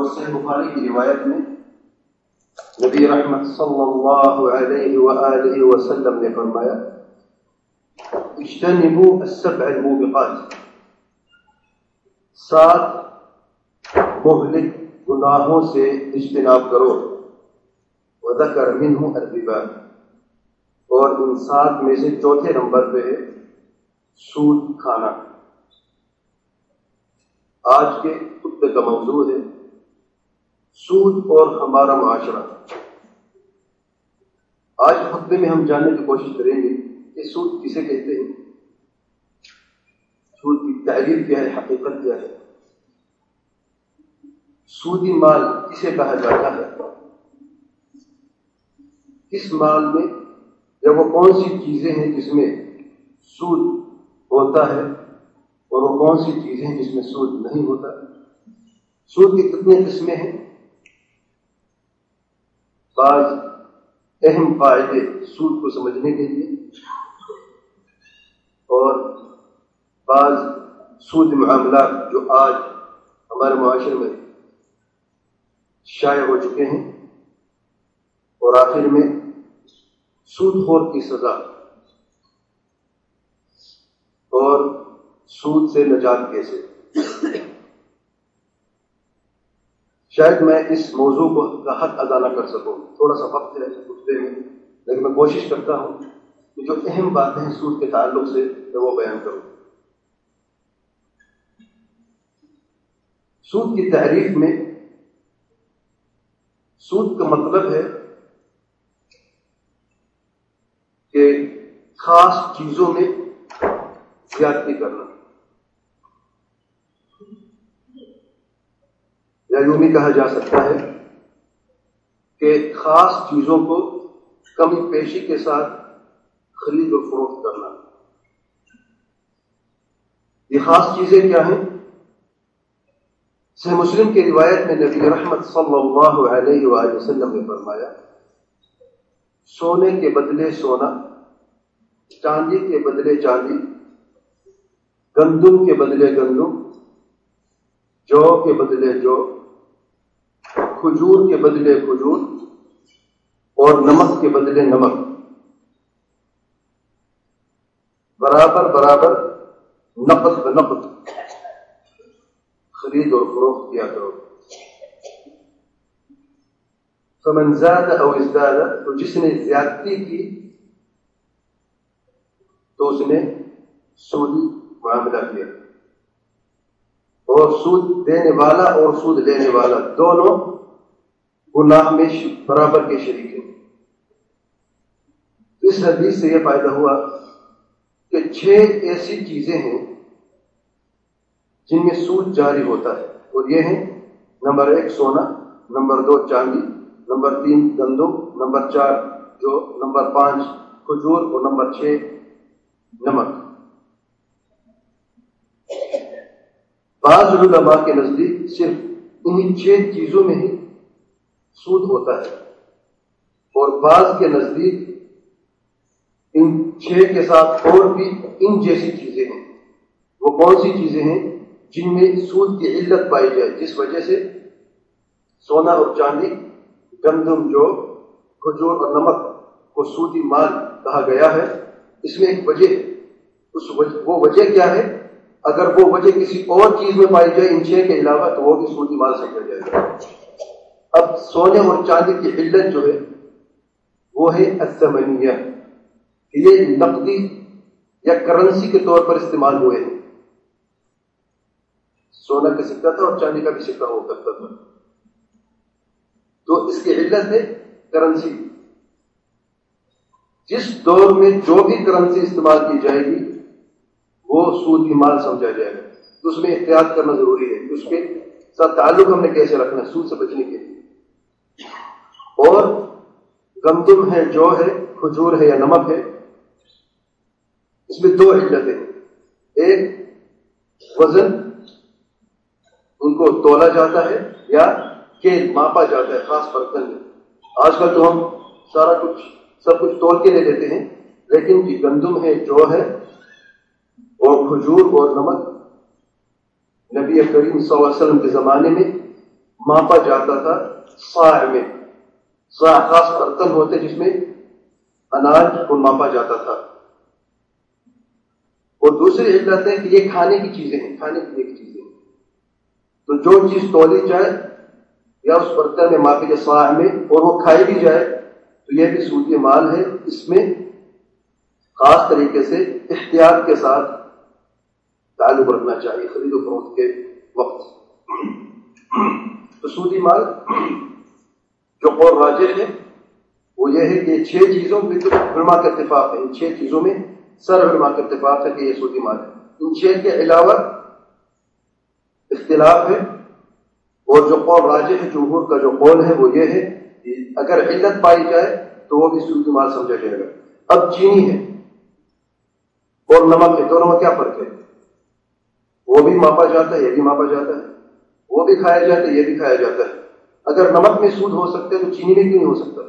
صحیح بخاری کی روایت میں نبی رحمت صلی اللہ علیہ وآلہ وسلم نے فرمایا اجتنبوا السبع الموبقات، 7 مہلک گناہوں سے اجتناب کرو، وذکر منہ الربا، اور ان 7 میں سے چوتھے نمبر پہ ہے سود کھانا۔ آج کے خطبے کا موضوع ہے سود اور ہمارا معاشرہ۔ آج خطبے میں ہم جاننے کی کوشش کریں گے کہ سود کسے کہتے ہیں، سود کی تعریف کیا ہے، حقیقت کیا ہے، سودی مال کسے کہا جاتا ہے، کس مال میں یا وہ کون سی چیزیں ہیں جس میں سود ہوتا ہے اور وہ کون سی چیزیں ہیں جس میں سود نہیں ہوتا، سود کی کتنے قسمیں ہیں، بعض اہم قاعدے سود کو سمجھنے کے لیے، اور بعض سود معاملات جو آج ہمارے معاشرے میں شائع ہو چکے ہیں، اور آخر میں سود خور کی سزا اور سود سے نجات کیسے۔ شاید میں اس موضوع کا حق ادا نہ کر سکوں، تھوڑا سا وقت ہے خطبے میں، لیکن میں کوشش کرتا ہوں کہ جو اہم باتیں ہیں سود کے تعلق سے میں وہ بیان کروں۔ سود کی تعریف میں سود کا مطلب ہے کہ خاص چیزوں میں زیادتی کرنا، یا یوں بھی کہا جا سکتا ہے کہ خاص چیزوں کو کمی پیشی کے ساتھ خرید و فروخت کرنا۔ یہ خاص چیزیں کیا ہیں؟ صحیح مسلم کی روایت میں نبی رحمت صلی اللہ علیہ وآلہ وسلم نے فرمایا سونے کے بدلے سونا، چاندی کے بدلے چاندی، گندم کے بدلے گندم، جو کے بدلے جو، کھجور کے بدلے کھجور، اور نمک کے بدلے نمک، برابر برابر نقد بنقد خرید اور فروخت کیا کرو۔ فمن زاد او ازداد، تو جس نے زیادتی کی تو اس نے سودی معاملہ کیا، اور سود دینے والا اور سود لینے والا دونوں گناہ میں برابر کے شریک ہیں۔ اس حدیث سے یہ فائدہ ہوا کہ 6 ایسی چیزیں ہیں جن میں سود جاری ہوتا ہے، اور یہ ہیں نمبر 1 سونا، نمبر 2 چاندی، نمبر 3 گندم، نمبر 4 جو، نمبر 5 کھجور، اور نمبر 6 نمک۔ بعض علماء کے نزدیک صرف انہی 6 چیزوں میں ہی سود ہوتا ہے، اور بعض کے نزدیک ان 6 کے ساتھ اور بھی ان جیسی چیزیں ہیں۔ وہ کون سی چیزیں ہیں؟ جن میں سود کی علت پائی جائے، جس وجہ سے سونا اور چاندی، گندم جو، کھجور اور نمک کو سودی مال کہا گیا ہے۔ اس میں ایک وجہ، وہ وجہ کیا ہے؟ اگر وہ وجہ کسی اور چیز میں پائی جائے ان 6 کے علاوہ تو وہ بھی سودی مال سمجھا جائے گا۔ اب سونے اور چاندی کی علت جو ہے وہ ہے الثمنیہ، کہ یہ نقدی یا کرنسی کے طور پر استعمال ہوئے ہیں۔ سونا کا سکہ تھا اور چاندی کا بھی سکہ ہو کرتا تھا، تو اس کی علت ہے کرنسی۔ جس دور میں جو بھی کرنسی استعمال کی جائے گی وہ سودی مال سمجھا جائے گا، تو اس میں احتیاط کرنا ضروری ہے کہ اس کے ساتھ تعلق ہم نے کیسے رکھنا ہے سود سے بچنے کے لیے۔ اور گندم ہے، جو ہے، کھجور ہے یا نمک ہے، اس میں 2 علتیں، ایک وزن، ان کو تولا جاتا ہے یا کیل ماپا جاتا ہے خاص برتن میں۔ آج کل تو ہم سب کچھ تول کے لے لیتے ہیں، لیکن جو گندم ہے، جو ہے، اور کھجور اور نمک نبی کریم صلی اللہ علیہ وسلم کے زمانے میں ماپا جاتا تھا صاع میں. صاع خاص برتن ہوتے جس میں اناج کو ماپا جاتا تھا. اور دوسری علت ہے کہ یہ کھانے کی چیزیں ہیں, کھانے پینے کی چیزیں ہیں. تو جو چیز تولی جائے یا اس برتن میں ماپی جائے صاع میں اور وہ کھائی بھی جائے تو یہ بھی سود مال ہے. اس میں خاص طریقے سے احتیاط کے ساتھ تعلق رکھنا چاہیے خرید و فروخت کے وقت. تو سودی مال جو قول راجح ہے وہ یہ ہے کہ 6 چیزوں میں علماء کا اتفاق ہے. ان 6 چیزوں میں سر علماء کا اتفاق ہے کہ یہ سودی مال ہے. ان 6 کے علاوہ اختلاف ہے, اور جو قول راجح ہے جمہور کا جو قول ہے وہ یہ ہے کہ اگر علت پائی جائے تو وہ بھی سودی مال سمجھا جائے گا. اب چینی ہے اور نمک ہے, دونوں میں کیا فرق ہے؟ وہ بھی ماپا جاتا ہے, یہ بھی ماپا جاتا ہے. وہ بھی کھایا جاتا ہے, یہ بھی کھایا جاتا ہے. اگر نمک میں سود ہو سکتا ہے تو چینی میں کیوں نہیں ہو سکتا؟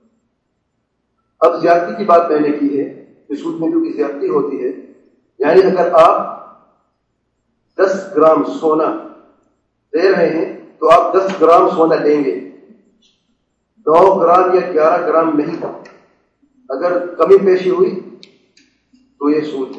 اب زیادتی کی بات میں نے کی ہے کہ سود میں کیونکہ زیادتی ہوتی ہے. یعنی اگر آپ 10 گرام سونا دے رہے ہیں تو آپ 10 گرام سونا لیں گے, 9 گرام یا 11 گرام نہیں. اگر کمی پیشی ہوئی تو یہ سود ہے.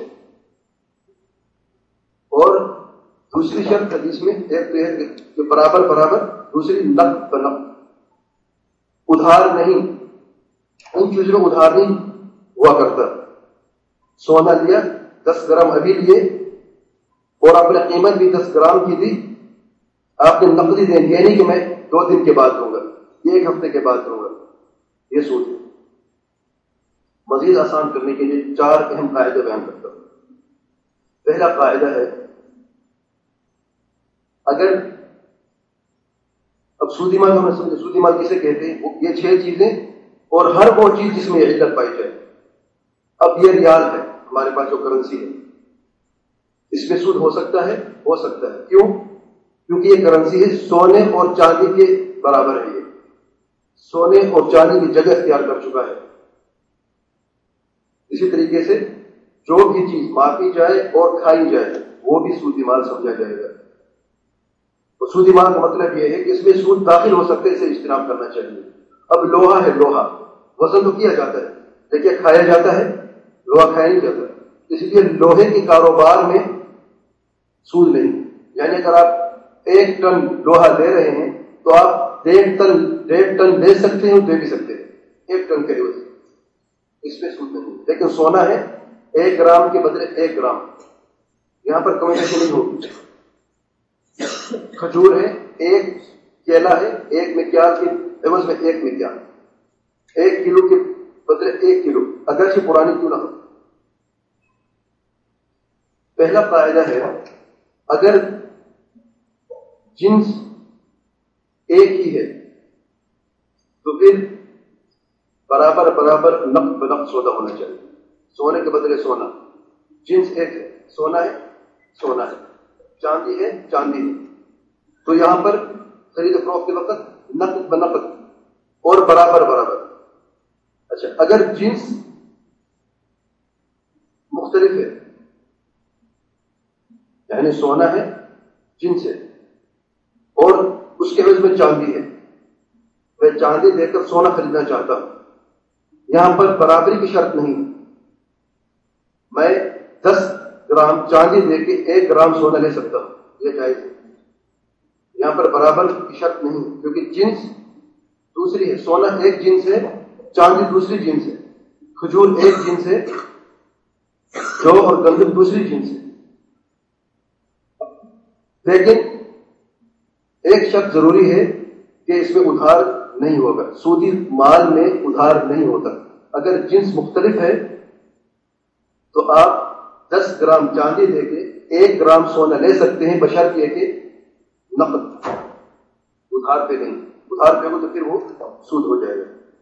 اور دوسری شرط حدیث میں ایک تو ہے کہ برابر برابر, دوسری نقد بنقد, ادھار نہیں. ان چیزوں میں ادھار نہیں ہوا کرتا. سونا لیا 10 گرام ابھی لیے اور آپ نے قیمت بھی 10 گرام کی دی, آپ نے نقدی دیں, یہ نہیں کہ میں 2 دن کے بعد دوں گا, یہ 1 ہفتے کے بعد دوں گا. یہ سود ہے. مزید آسان کرنے کے لیے 4 اہم قاعدے بیان کرتا ہوں. پہلا قاعدہ ہے, اگر اب سودی مال ہم نے سمجھے, سودی مال کسے کہتے ہیں؟ یہ 6 چیزیں اور ہر وہ چیز جس میں علت پائی جائے. اب یہ ریال ہے ہمارے پاس جو کرنسی ہے, اس میں سود ہو سکتا ہے؟ ہو سکتا ہے. کیوں؟ کیونکہ یہ کرنسی ہے سونے اور چاندی کے برابر ہے. یہ سونے اور چاندی کی جگہ اختیار کر چکا ہے. اسی طریقے سے جو بھی چیز ماپی جائے اور کھائی جائے وہ بھی سودی مال سمجھا جائے گا. تو سودی مال کا مطلب یہ ہے کہ اس میں سود داخل ہو سکتے, اسے اجتناب کرنا چاہیے. اب لوہا ہے, لوہا وزن تو کیا جاتا ہے لیکن کھایا جاتا ہے؟ لوہا کھایا نہیں جاتا. اس لیے لوہے کے کاروبار میں سود نہیں. یعنی اگر آپ 1 ٹن لوہا دے رہے ہیں تو آپ 1.5 ٹن دے سکتے ہیں, دے بھی سکتے ہیں 1 ٹن کے عوض, اس میں سود نہیں. لیکن سونا ہے 1 گرام کے بدلے 1 گرام, یہاں پر کمیشن نہیں ہوگی. کھجور ہے, 1 کیلا ہے 1 مکیال کے عوض میں 1 مکیال, 1 کلو کے بدلے 1 کلو, اگرچہ پرانی کیوں نہ ہو. پہلا قاعدہ ہے, اگر جنس ایک ہی ہے تو پھر برابر برابر نقد بنقد سودا ہونا چاہیے. سونے کے بدلے سونا, جنس ایک ہے, سونا ہے سونا ہے, چاندی ہے چاندی ہے, تو یہاں پر خرید و فروخت کے وقت نقد بنقد اور برابر برابر. اچھا, اگر جنس مختلف ہے, یعنی سونا ہے جنس ہے اور اس کے عوض میں چاندی ہے, میں چاندی دے کر سونا خریدنا چاہتا ہوں, یہاں پر برابری کی شرط نہیں. میں 10 گرام چاندی دے کے 1 گرام سونا لے سکتا ہوں, یہ جائز ہے. یہاں پر برابر کی شرط نہیں, کیونکہ جنس دوسری ہے. سونا ایک جنس ہے, چاندی دوسری جنس ہے, کھجور ایک جنس ہے, جو اور گندم دوسری جنس ہے. لیکن ایک شرط ضروری ہے کہ اس میں ادھار نہیں ہوگا. سودی مال میں ادھار نہیں ہوتا. اگر جنس مختلف ہے تو آپ 10 گرام چاندی دے کے 1 گرام سونا لے سکتے ہیں, بشرط یہ کہ نقد, ادھار پہ نہیں. ادھار پہ ہو تو پھر وہ سود ہو جائے گا.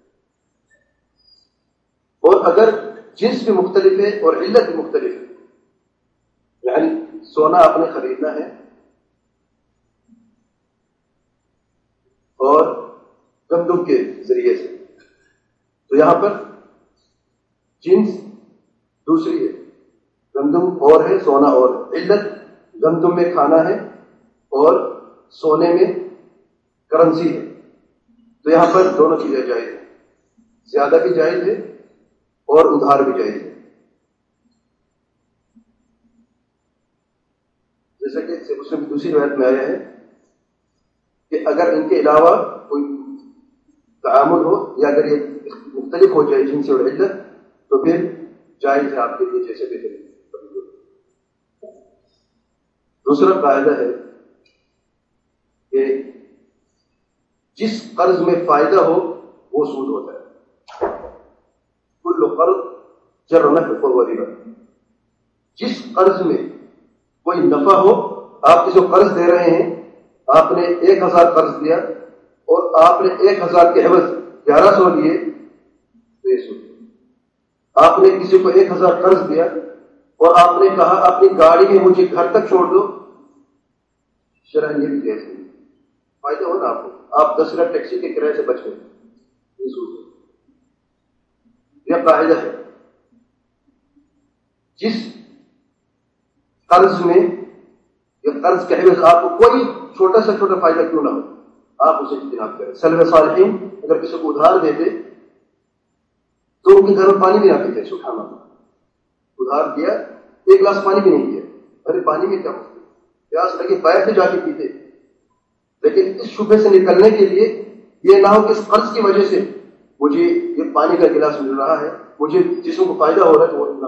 اور اگر جنس بھی مختلف ہے اور علت بھی مختلف ہے, یعنی سونا آپ نے خریدنا ہے اور گندم کے ذریعے سے, تو یہاں پر جنس دوسری ہے, گندم اور ہے سونا اور ہے. علت گندم میں کھانا ہے اور سونے میں کرنسی ہے. تو یہاں پر دونوں چیزیں جائز ہیں, زیادہ بھی جائز ہے اور ادھار بھی جائز ہے. جیسا کہ اس میں دوسری روایت میں آیا ہے کہ اگر ان کے علاوہ کوئی تعامل ہو یا اگر یہ مختلف ہو جائے جن سے اور علت, تو پھر جائز ہے آپ کے لیے جیسے بھی کریں. دوسرا قاعدہ ہے کہ جس قرض میں فائدہ ہو وہ سود ہوتا ہے. کل قرض جر نفع فهو ربا. جس قرض میں کوئی نفع ہو, آپ کسی کو قرض دے رہے ہیں, آپ نے 1000 قرض دیا اور آپ نے 1000 کے عوض 1100 لیے, تو یہ سود. آپ نے کسی کو 1000 قرض دیا اور آپ نے کہا اپنی گاڑی میں مجھے گھر تک چھوڑ دو, شرعاً یہ بھی جائز نہیں. فائدہ ہو نا آپ کو, آپ 10 منٹ ٹیکسی کے کرائے سے بچ گئے, یہ سود ہے. یہ قاعدہ ہے, جس قرض میں یا قرض کے عوض آپ کو کوئی چھوٹا سے چھوٹا فائدہ کیوں نہ ہو, آپ اسے اجتناب کریں. سلف صالحین اگر کسی کو ادھار دیتے تو ان کے گھر میں پانی بھی نہ پیتے. سبحان اللہ, ادھار دیا, 1 گلاس پانی بھی نہیں دیا, ارے پانی میں کیا ہوتا, پیاس لگے پیر سے جا کے پیتے. لیکن اس شبے سے نکلنے کے لیے یہ نہ ہو کہ اس قرض کی وجہ سے مجھے یہ پانی کا گلاس مل رہا ہے, مجھے جسم کو فائدہ ہو رہا ہے, تو وہ نہ.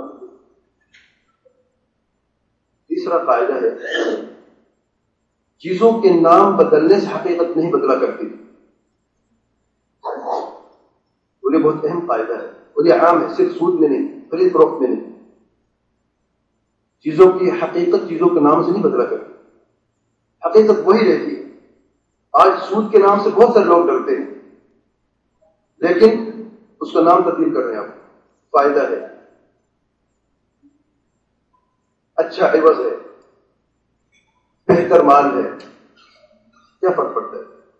تیسرا قاعدہ ہے, چیزوں کے نام بدلنے سے حقیقت نہیں بدلا کرتی. اور یہ بہت اہم قاعدہ ہے اور یہ عام ہے, صرف سود میں نہیں, خرید فروخت میں نہیں. چیزوں کی حقیقت چیزوں کے نام سے نہیں بدلا کرتی, حقیقت وہی رہتی ہے. آج سود کے نام سے بہت سارے لوگ ڈرتے ہیں, لیکن اس کا نام تبدیل کر رہے ہیں آپ. فائدہ ہے, اچھا عوض ہے, بہتر مال ہے, کیا فرق پڑتا ہے؟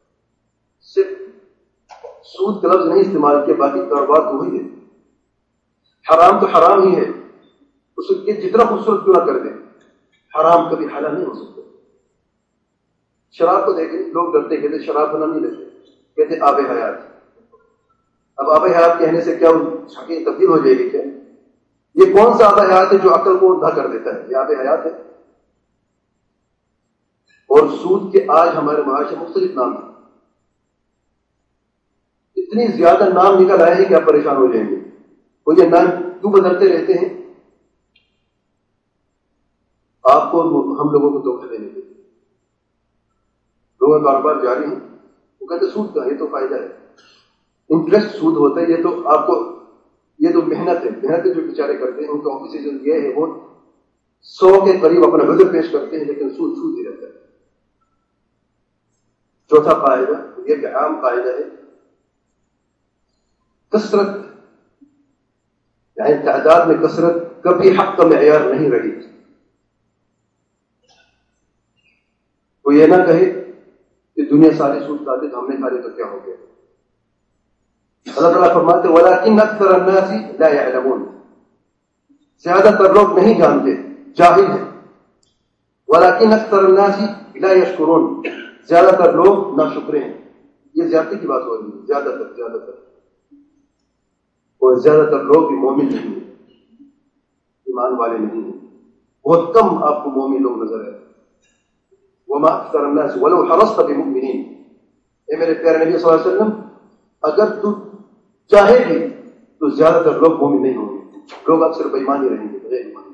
صرف سود کا لفظ نہیں استعمال کیا, باقی کاروبار تو وہی ہے. حرام تو حرام ہی ہے, اسے جتنا خوبصورت کیوں نہ کر دیں, حرام کبھی حلال نہیں ہو سکتا. شراب کو دیکھیں, لوگ ڈرتے, کہتے شراب بنا نہیں لیتے, کہتے آب حیات. اب آب حیات کہنے سے کیا حقیقت تبدیل ہو جائے گی کیا؟ یہ کون سا آب حیات ہے جو عقل کو اندھا کر دیتا ہے؟ یہ آب حیات ہے. اور سود کے آج ہمارے معاشرے مختلف نام ہیں, اتنی زیادہ نام نکل آئے ہیں کہ آپ پریشان ہو جائیں گے. وہ یہ نام کیوں بدلتے رہتے ہیں؟ آپ کو ہم لوگوں کو دھوکہ دینے کے لیے. لوگوں کا کاروبار جاری ہے, وہ کہتے سود کا, یہ تو فائدہ ہے, انٹرسٹ سود ہوتا ہے. یہ تو آپ کو, یہ تو محنت ہے, محنت جو بیچارے کرتے ہیں, ان کے آفس جو یہ ہے وہ 100 کے قریب اپنا عذر پیش کرتے ہیں, لیکن سود سود ہی رہتا ہے. چوتھا قاعدہ یہ کہ عام قاعدہ ہے, کثرت یعنی تعداد میں کثرت کبھی حق کا معیار نہیں رہی. وہ یہ نہ کہے کہ دنیا سارے سود کھاتے تو ہم نے کھا لے تو کیا ہو گیا. اللہ تعالیٰ فرماتے وَلَكِنَّ أَكْثَرَ النَّاسِ لَا يَعْلَمُونَ, زیادہ تر لوگ نہیں جانتے, جاہل ہیں. وَلَكِنَّ أَكْثَرَ النَّاسِ لَا يَشْكُرُونَ, زیادہ تر لوگ ناشکرے ہیں. یہ زیادتی کی بات ہو رہی ہے, زیادہ تر. اور زیادہ تر لوگ بھی مومن نہیں ہیں, ایمان والے نہیں ہیں. بہت کم آپ کو مومن لوگ نظر آئے. وَمَا أَكْثَرَ النَّاسِ وَلَوْ حَرَصْتَ بِمُؤْمِنِينَ. اے میرے پیارے نبی صلی اللہ علیہ وسلم, اگر تو چاہے بھی تو زیادہ تر لوگ مومن نہیں ہوں گے, لوگ اکثر بے ایمان ہی رہیں گے, غیر ایمان.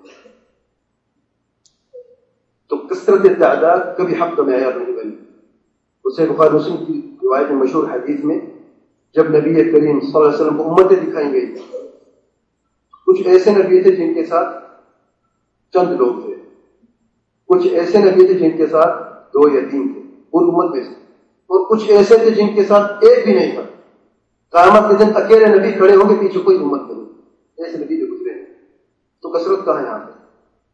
تو کثرت تعداد کبھی حق کا معیار نہیں بنی. اسے بخاری مسلم کی روایت میں مشہور حدیث میں جب نبی کریم صلی اللہ علیہ وسلم کو امتیں دکھائیں گئی, کچھ ایسے نبی تھے جن کے ساتھ چند لوگ تھے, کچھ ایسے نبی تھے جن کے ساتھ 2 یا 3 تھے پوری امت میں سے, اور کچھ ایسے تھے جن کے ساتھ ایک بھی نہیں تھا. قیامت کے دن اکیلے نبی کھڑے ہوں گے, پیچھے کوئی امت نہیں. ایسے نبی جو گزرے ہیں, تو کثرت کہاں ہے یہاں پہ؟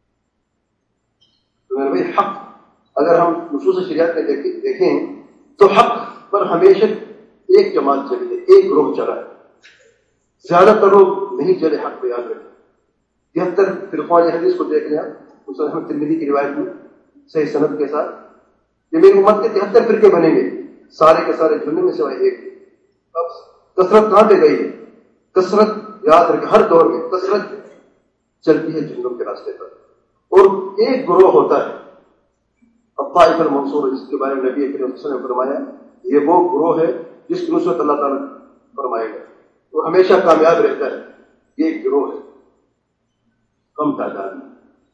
تو میرے بھائی حق اگر ہم نصوص شریعت میں دیکھیں تو حق پر ہمیشہ ایک جماعت چلی ہے, ایک گروہ چلا ہے. زیادہ تر لوگ نہیں چلے حق پہ, یاد رکھیں. 73 فرقان حدیث کو دیکھ لیں, مسلم احمد ترمذی کی روایت میں صحیح سند کے ساتھ, یہ میری امت کے 73 فرقے بنیں گے. سارے کے سارے جھنڈ میں سوائے ایک. اب کثرت کہاں پہ گئی ہے؟ کثرت یاد رکھے ہر دور میں کثرت چلتی ہے جھنڈوں کے راستے پر. اور ایک گروہ ہوتا ہے الطائف المنصور، جس کے بارے میں نبی کریم صلی اللہ علیہ وسلم نے فرمایا یہ وہ گروہ ہے جس کی نصرت اللہ تعالیٰ فرمائے گا، وہ ہمیشہ کامیاب رہتا ہے. یہ ایک گروہ ہے کم تعداد میں.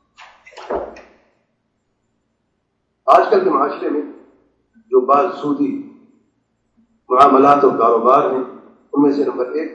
آج کل کے معاشرے میں جو بعض سودی معاملات اور کاروبار ہیں ان میں سے نمبر 1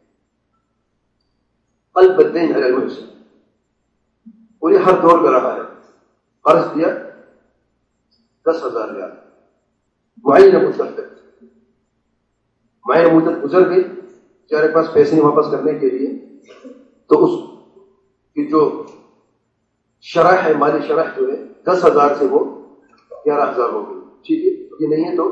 قلب الدین علی المحسن، اور یہ ہر دور میں رہا ہے. قرض دیا 10,000 ریال معینہ مدت تک، معینہ مدت گزر گئی، بیچارے پاس پیسے نہیں واپس کرنے کے لیے، تو اس کی جو شرح ہے مالی شرح جو ہے 10,000 سے وہ 11,000 ہو گئی. ٹھیک ہے، یہ نہیں ہے تو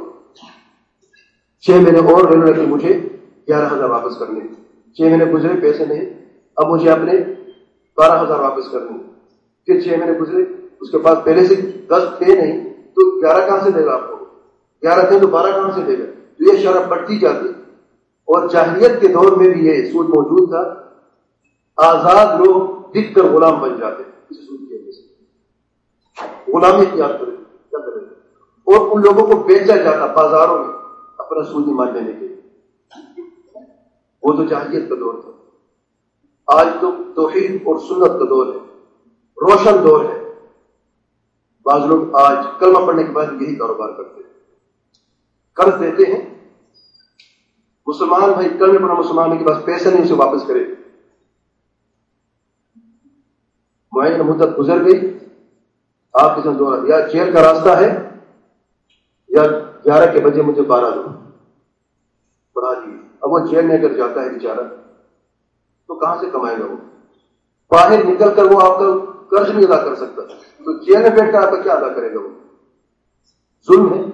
6 مہینے اور رہنے لگے، مجھے 11,000 واپس کرنے. 6 مہینے گزرے پیسے نہیں، اب مجھے اپنے 12,000 واپس کرنے. پھر 6 مہینے گزرے، اس کے پاس پہلے سے 10 تھے نہیں تو 11 کہاں سے دے گا آپ کو؟ 11 تھے تو 12 کہاں سے دے گا؟ تو یہ شرح بڑھتی جاتی. اور جاہلیت کے دور میں بھی یہ سود موجود تھا. آزاد لوگ دکھ کر غلام بن جاتے اسی سود کی وجہ سے، غلامی اختیار کرے. اور ان لوگوں کو بیچا جاتا بازاروں میں اپنا سودی مال لینے کے لیے. وہ تو جاہلیت کا دور تھا. آج تو توحید اور سنت کا دور ہے، روشن دور ہے. بعض لوگ آج کلمہ پڑھنے کے بعد یہی کاروبار کرتے ہیں، قرض دیتے ہیں. مسلمان بھائی کلمہ پڑھنا مسلمان کے پاس پیسے نہیں، اسے واپس کرے. معینہ مدت گزر گئی، آپ کے ساتھ دورہ یا جیل کا راستہ ہے یا 11 کے بجے مجھے 12 دو پڑھا دیے. اب وہ جیل میں اگر جاتا ہے بیچارہ تو کہاں سے کمائے گا؟ وہ باہر نکل کر وہ آپ کا قرض نہیں ادا کر سکتا، تو جیل میں بیٹھ کر آپ کا کیا ادا کرے گا؟ وہ ظلم ہے.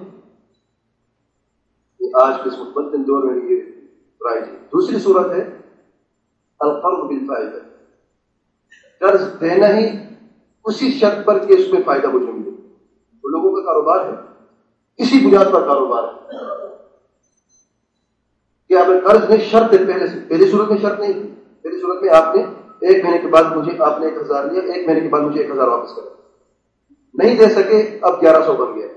یہ آج کے متمدن دور میں یہ رائج ہے. دوسری صورت ہے القرض بالفائدہ، قرض دینا ہی اسی شرط پر کہ اس میں فائدہ مجھے ملے. وہ لوگوں کا کاروبار ہے، اسی بنیاد پر کاروبار ہے کہ آپ نے قرض میں شرط ہے پہلے سے. پہلی صورت میں شرط نہیں تھی. پہلی صورت میں آپ نے 1 مہینے کے بعد مجھے آپ نے 1,000 لیا، 1 مہینے کے بعد مجھے 1,000 واپس کرا. نہیں دے سکے، اب 1100 بن گیا.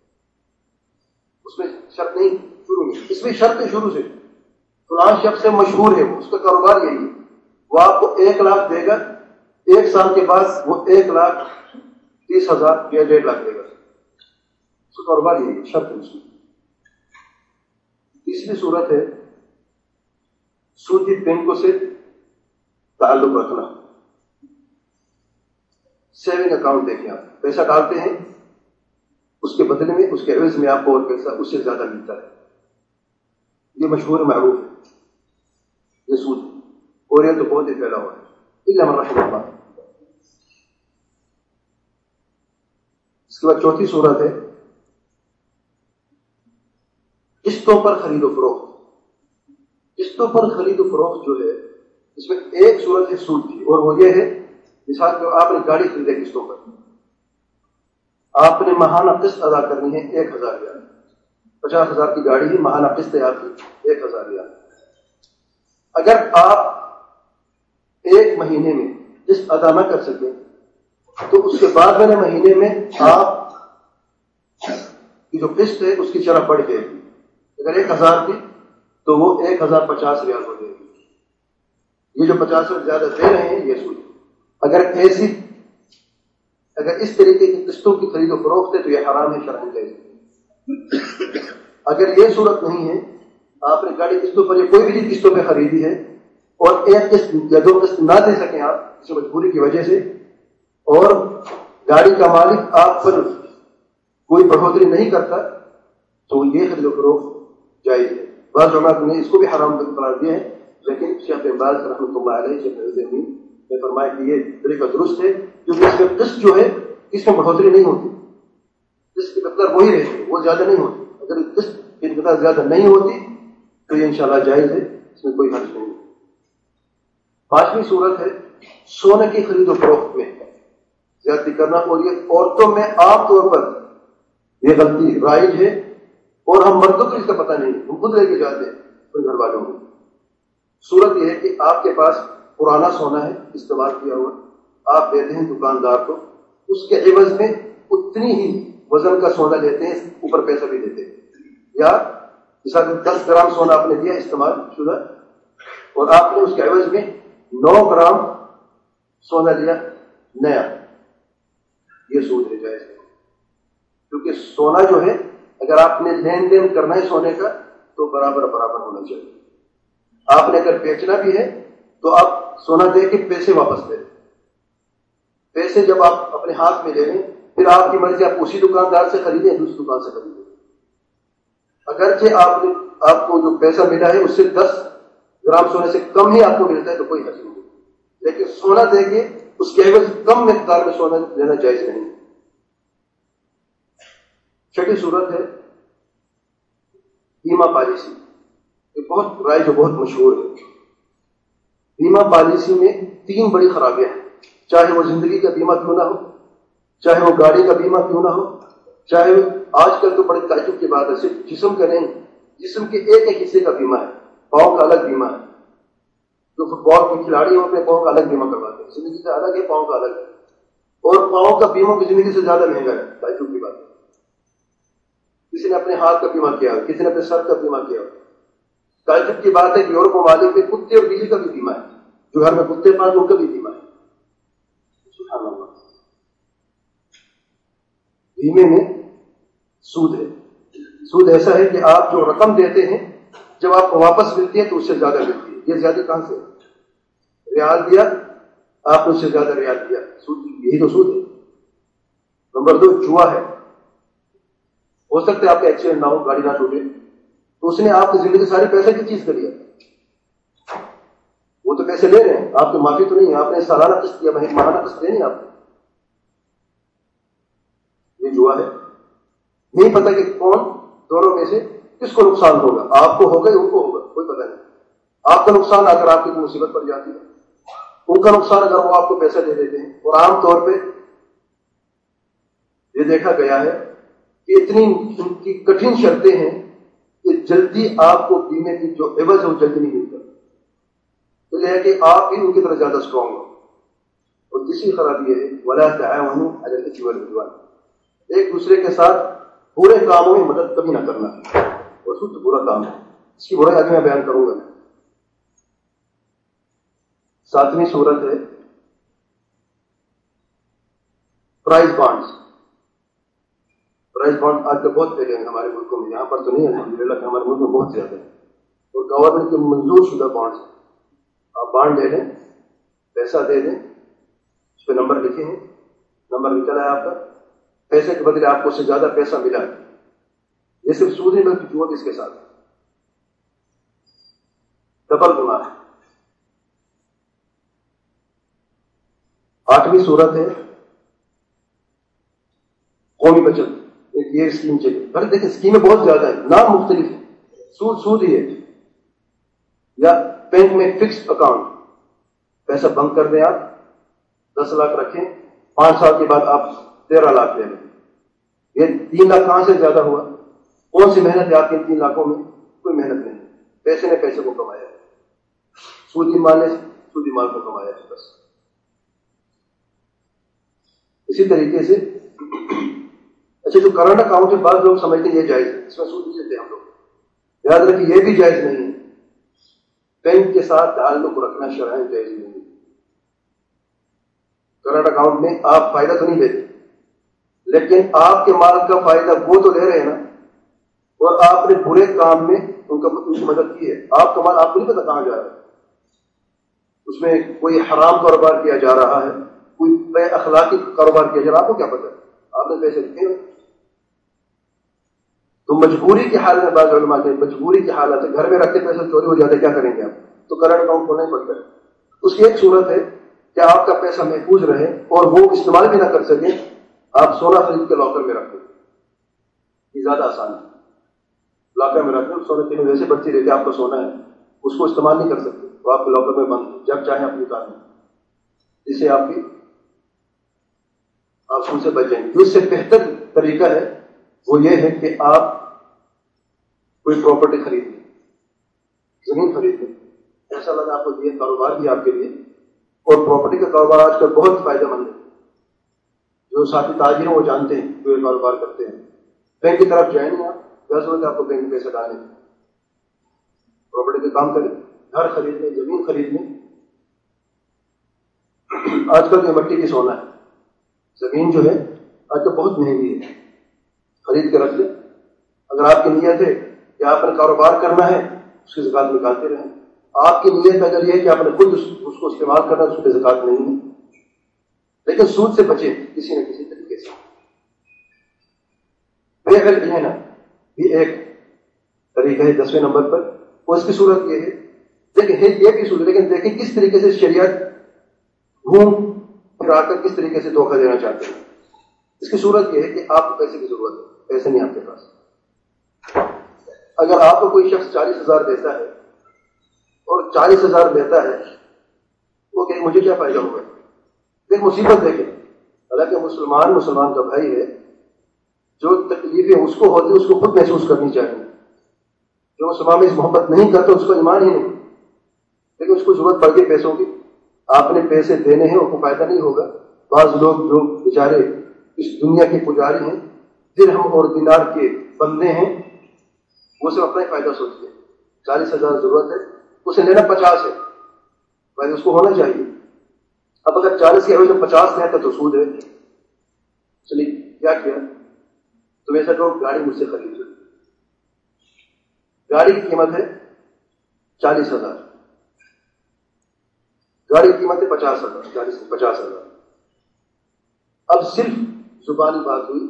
اس میں شرط نہیں شروع میں، اس میں شرط ہے شروع سے. فلاں شخص سے مشہور ہے، اس کا کاروبار یہی ہے، وہ آپ کو 1 لاکھ دے گا، 1 سال کے بعد وہ 1,30,000 یا 1.5 لاکھ دے گا. اس کا کاروبار یہی ہے، شرط ہے اس میں. تیسری صورت ہے سودی بینکوں سے تعلق رکھنا. سیونگ اکاؤنٹ دیکھیں، آپ پیسہ ڈالتے ہیں، اس کے بدلے میں اس کے عوض میں آپ کو اور پیسہ اس سے زیادہ ملتا ہے. یہ مشہور معروف ہے یہ سود، اور یہ تو بہت ہی پھیلا ہوا ہے الا من رحم اللہ. اس کے بعد چوتھی صورت ہے قسطوں پر خرید و فروخت. قسطوں پر خرید و فروخت جو ہے اس میں ایک صورت ہے سود کی، اور وہ یہ ہے مثال کہ آپ نے گاڑی خریدے قسطوں پر، آپ نے ماہانہ قسط ادا کرنی ہے 1,000 ریال. 50,000 کی گاڑی ہے، ماہانہ قسط ہے آپ کی 1,000 ریال. اگر آپ 1 مہینے میں قسط ادا نہ کر سکیں تو اس کے بعد والے مہینے میں آپ کی جو قسط ہے اس کی شرح بڑھ جائے گی. اگر 1,000 تھی تو وہ 1,050 ریال ہو جائے گی. یہ جو 50 سے زیادہ دے رہے ہیں یہ سود. اگر اس طریقے کی قسطوں کی خرید و فروخت ہے تو یہ حرام ہے شرعاً جائز. اگر یہ صورت نہیں ہے، آپ نے گاڑی قسطوں پر یا کوئی بھی قسطوں پہ خریدی ہے اور 1 قسط یا 2 قسط نہ دے سکیں آپ کسی مجبوری کی وجہ سے، اور گاڑی کا مالک آپ پر کوئی بڑھوتری نہیں کرتا، تو یہ خرید و فروخت جائز ہے. بعض علماء نے اس کو بھی حرام قرار دیا ہے، لیکن شیخ بن باز رحمۃ اللہ علیہ، شیخ عثیمین نے فرمایا کہ یہ طریقہ درست ہے، کیونکہ اس میں قسط جو ہے اس میں بڑھوتری نہیں ہوتی، قسط کی مقدار وہی رہتی ہے، وہ زیادہ نہیں ہوتی. اگر قسط کی مقدار زیادہ نہیں ہوتی تو یہ انشاءاللہ جائز ہے، اس میں کوئی حرج نہیں ہے. 5ویں صورت ہے سونے کی خرید و فروخت میں زیادتی کرنا، اور یہ عورتوں میں عام طور پر یہ غلطی رائج ہے اور ہم مردوں کو اس کا پتہ نہیں، ہم خود لے کے جاتے ہیں اپنے گھر والوں کو۔ صورت یہ ہے کہ آپ کے پاس پرانا سونا ہے استعمال کیا ہوا، آپ دیتے ہیں دکاندار کو، اس کے عوض میں اتنی ہی وزن کا سونا لیتے ہیں، اوپر پیسہ بھی دیتے ہیں۔ یا جیسا کہ 10 گرام سونا آپ نے دیا استعمال شدہ، اور آپ نے اس کے عوض میں 9 گرام سونا لیا نیا، یہ سود ہے، جائز ہے۔ کیونکہ سونا جو ہے اگر آپ نے لین دین کرنا ہے سونے کا تو برابر برابر ہونا چاہیے۔ آپ نے اگر بیچنا بھی ہے تو آپ سونا دے کے پیسے واپس دیں۔ پیسے جب آپ اپنے ہاتھ میں لے لیں پھر آپ کی مرضی، آپ اسی دکاندار سے خریدیں یا دوسری دکان سے خریدیں۔ اگرچہ آپ کو جو پیسہ ملا ہے اس سے 10 گرام سونے سے کم ہی آپ کو ملتا ہے تو کوئی حرج نہیں، لیکن سونا دے کے اس کے عوض کم مقدار میں سونا لینا جائز نہیں۔ چھٹی صورت ہے بیمہ پالیسی، یہ بہت رائج اور بہت مشہور ہے۔ بیمہ پالیسی میں 3 بڑی خرابیاں ہیں، چاہے وہ زندگی کا بیمہ کیوں نہ ہو، چاہے وہ گاڑی کا بیمہ کیوں نہ ہو، چاہے آج کل تو بڑے تعجب کی بات ہے صرف جسم کا نہیں، جسم کے ایک ایک حصے کا بیمہ ہے۔ پاؤں کا الگ بیمہ ہے، جو فٹ بال کے کھلاڑی ہیں اپنے پاؤں کا الگ بیمہ کرواتے ہیں، زندگی کا الگ ہے، پاؤں کا الگ ہے، اور پاؤں کا بیمہ کی زندگی سے زیادہ مہنگا ہے، تعجب کی بات ہے۔ کسی نے اپنے ہاتھ کا بیمہ کیا، کسی نے اپنے سر کا بیمہ کیا۔ تعجب کی بات ہے کہ یورپ ممالک میں کتے اور بلی کا بھی بیمہ ہے، جو گھر میں کتے پالتے ان کا بھی بیمہ ہے۔ سبحان اللہ۔ بیمے میں سود ہے۔ سود ایسا ہے کہ آپ جو رقم دیتے ہیں جب آپ کو واپس ملتی ہے تو اس سے زیادہ ملتی ہے۔ یہ زیادہ کہاں سے؟ ریال دیا آپ نے اس سے زیادہ ریال دیا، سود، یہی تو سود ہے۔ نمبر 2 جوا ہے۔ ہو سکتا ہے آپ کا ایکسیڈنٹ نہ ہو، گاڑی نہ ٹوٹے، تو اس نے آپ کی زندگی سارے پیسے کی چیز کر لیا، وہ تو پیسے لے رہے ہیں، آپ کی معافی تو نہیں ہے، آپ نے سالانہ قسط دیا، ماہانہ قسط دینی آپ نے۔ یہ جوا ہے۔ نہیں پتا کہ کون دونوں میں سے کس کو نقصان ہوگا، آپ کو ہوگا یا ان کو ہوگا، کوئی پتہ نہیں۔ آپ کا نقصان اگر آپ کی مصیبت پڑ جاتی ہے، ان کا نقصان اگر وہ آپ کو پیسہ دے دیتے ہیں۔ اور عام طور پہ یہ دیکھا گیا ہے کہ اتنی ان کی کٹھن شرطیں ہیں کہ جلدی آپ کو بیمے کی جو عوض ہے وہ جلدی نہیں ملتا، تو یہ ہے کہ آپ بھی ان کی طرح زیادہ اسٹرانگ ہو۔ اور تیسری خرابی یہ ہے وَلَا تَعَاوَنُوا عَلَى الْإِثْمِ وَالْعُدْوَانِ، ایک دوسرے کے ساتھ برے کاموں میں مدد کبھی نہ کرنا، اور سود برا کام ہے، اس کی برائی آگے میں بیان کروں گا۔ 7ویں صورت ہے پرائز بانڈز۔ پرائز بانڈ آج کل بہت پہلے ہیں ہمارے ملکوں میں، یہاں پر تو نہیں ہے الحمدللہ، کہ ہمارے ملک میں بہت زیادہ ہے، اور گورنمنٹ کے منظور شدہ بانڈز ہیں۔ آپ بانڈ لے لیں، پیسہ دے دیں، اس پہ نمبر لکھے ہیں، نمبر نکلا ہے آپ کا، پیسے کے بدلے آپ کو اس سے زیادہ پیسہ ملا، یہ صرف سود نہیں بلکہ جوا بھی اس کے ساتھ ڈبل گناہ ہے۔ 8ویں صورت ہے قومی بچت، ایک یہ اسکیم چلی، بھلے دیکھیں اسکیمیں بہت زیادہ ہیں، نام مختلف ہے، سود ہی ہے۔ یا بینک میں فکس اکاؤنٹ، پیسہ بند کر دیں، آپ 10 لاکھ رکھیں، 5 سال کے بعد آپ 13 لاکھ لے لیں، یہ 3 لاکھ کہاں سے زیادہ ہوا؟ کون سی محنت ہے آپ کے 3 لاکھوں میں؟ کوئی محنت نہیں، پیسے نے پیسے کو کمایا ہے، سودی مال نے سودی مال کو کمایا ہے بس۔ اسی طریقے سے اچھا جو کرنٹ اکاؤنٹ ہے، بعض لوگ سمجھتے ہیں یہ جائز ہے، اس میں سود نہیں لیتے ہم لوگ، یاد رکھیں یہ بھی جائز نہیں ہے، بینک کے ساتھ تعلق رکھنا شرعاً جائز نہیں ہے۔ کرنٹ اکاؤنٹ میں آپ فائدہ تو نہیں لیتے، لیکن آپ کے مال کا فائدہ وہ تو لے رہے ہیں نا، اور آپ نے برے کام میں ان کی مدد کی ہے، آپ کا مال آپ کو نہیں پتا کہاں جا رہا ہے، اس میں کوئی حرام کاروبار کیا جا رہا ہے، کوئی بے اخلاقی کاروبار کیا جا رہا ہے، آپ کو کیا پتا ہے؟ آپ نے پیسے لکھے ہیں تو مجبوری کی حالت میں، بعض علماء کے مجبوری کی حالت ہے، گھر میں رکھتے پیسے چوری ہو جاتے، کیا کریں گے آپ؟ تو کرنٹ اکاؤنٹ کھولنا ہی پڑتا ہے۔ اس کی ایک صورت ہے کہ آپ کا پیسہ محفوظ رہے اور وہ استعمال بھی نہ کر سکیں، آپ سونا خرید کے لاکر میں رکھ دیں، یہ زیادہ آسان ہے۔ لاکر میں رکھ دیں، سونے کی ویسے بڑھتی رہتی ہے، آپ کا سونا ہے، اس کو استعمال نہیں کر سکتے، تو آپ کے لاکر میں بند، جب چاہیں آپ نکال لیں، اس سے آپ سود سے بچ جائیں گے۔ جو اس سے بہتر طریقہ ہے وہ یہ ہے کہ آپ کوئی پراپرٹی خرید لی، زمین خرید لی، ایسا لگا آپ کو دیا، کاروبار بھی آپ کے لیے، اور پراپرٹی کا کاروبار آج کل بہت فائدہ مند ہے. جو ساتھی تاجر ہیں وہ جانتے ہیں جو یہ کاروبار کرتے ہیں. بینک کی طرف جائیں گے آپ، کیا ضرورت ہے آپ کو بینک میں پیسے ڈالنے کی؟ پراپرٹی کا کام کریں، گھر خرید لیں، زمین خرید لیں. آج کل یہ مٹی کی سونا ہے. زمین جو ہے آج کل بہت مہنگی ہے، خرید کے رکھ لیں. اگر آپ کی نیت ہے کہ آپ نے کاروبار کرنا ہے، اس کی زکات نکالتے رہیں. آپ کی نیت اگر یہ ہے کہ آپ نے خود اس کو استعمال کرنا ہے، اس پہ زکات نہیں ہے. لیکن سود سے بچیں کسی نہ کسی طریقے سے. بے علم ہے نا، یہ ایک طریقہ ہے 10ویں نمبر پر. اس کی صورت یہ ہے، لیکن یہ بھی صورت، لیکن دیکھیں کس طریقے سے شریعت گھوم پھرا کر کس طریقے سے دھوکہ دینا چاہتے ہیں. اس کی صورت یہ ہے کہ آپ کو پیسے کی ضرورت ہے، پیسے نہیں آپ کے پاس. اگر آپ کو کوئی شخص 40,000 دیتا ہے اور 40,000 دیتا ہے، وہ کہ مجھے کیا فائدہ ہوگا؟ ایک مصیبت دیکھیں. حالانکہ مسلمان کا بھائی ہے، جو تکلیفیں اس کو ہوتی اس کو خود محسوس کرنی چاہیے. جو مسلمان میں اس محبت نہیں کرتا اس کو ایمان ہی نہیں، لیکن اس کو ضرورت پڑ گئی پیسوں کی. آپ نے پیسے دینے ہیں، ان کو فائدہ نہیں ہوگا. بعض لوگ جو بیچارے اس دنیا کے پجاری ہیں، درہم اور دینار کے بندے ہیں، وہ صرف اپنا ہی فائدہ سوچتے ہیں. 40,000 ضرورت ہے، اسے لینا 50 ہے، بھائی اس کو ہونا چاہیے. اب اگر 40 کی ایوریج 50 لیتا تو سود ہے. چلیے کیا کیا، تم ایسا کرو گاڑی مجھ سے خرید لو. گاڑی کی قیمت ہے 40,000، گاڑی کی قیمت ہے 50,000، 40 سے 50,000. اب صرف زبانی بات ہوئی،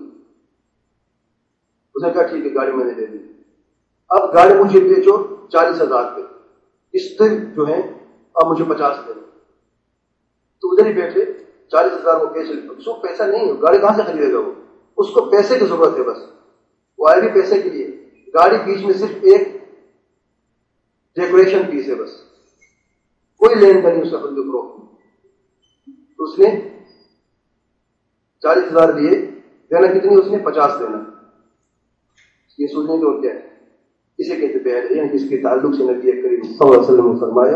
اسے کہا ٹھیک ہے گاڑی میں نے دے دی. اب گاڑی مجھے بیچو 40,000 پہ، قسط جو ہے اب مجھے 50 دے دو. تو ادھر ہی بیٹھے 40,000 وہ پیسے، اس کو پیسہ نہیں ہے، گاڑی کہاں سے خریدے گا؟ وہ اس کو پیسے کی ضرورت ہے، بس وہ آئے بھی پیسے کے لیے. گاڑی بیچ میں صرف ایک ڈیکوریشن پیس ہے، بس کوئی لین دین نہیں اس کا خرید و فروخت. تو اس نے 40,000 لیے، دینا کتنی اس نے 50 دینا. یہ سوچنے کی اور کیا ہے، اسے کہتے بیع ہے. جس کے تعلق سے نبی کریم صلی اللہ علیہ وسلم نے فرمایا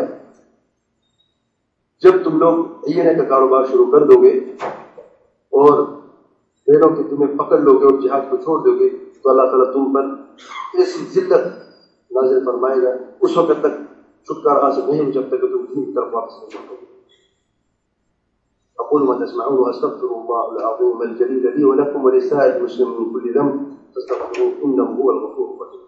جب تم لوگ عینے کا کاروبار شروع کر دو گے اور بیڑوں کی تمہیں پکڑ لو گے اور جہاد کو چھوڑ دو گے تو اللہ تعالیٰ تم پر ایسی ذلت نازل فرمائے گا، اس وقت تک چھٹکارا حاصل نہیں ہو جب تک کہ تم دین کی طرف واپس نہیں کرو. أقول ما تسمعون وأستغفر الله العظيم الجليل لي ولكم ولسائر المسلمين من كل ذنب فاستغفروه إنه هو الغفور الرحيم.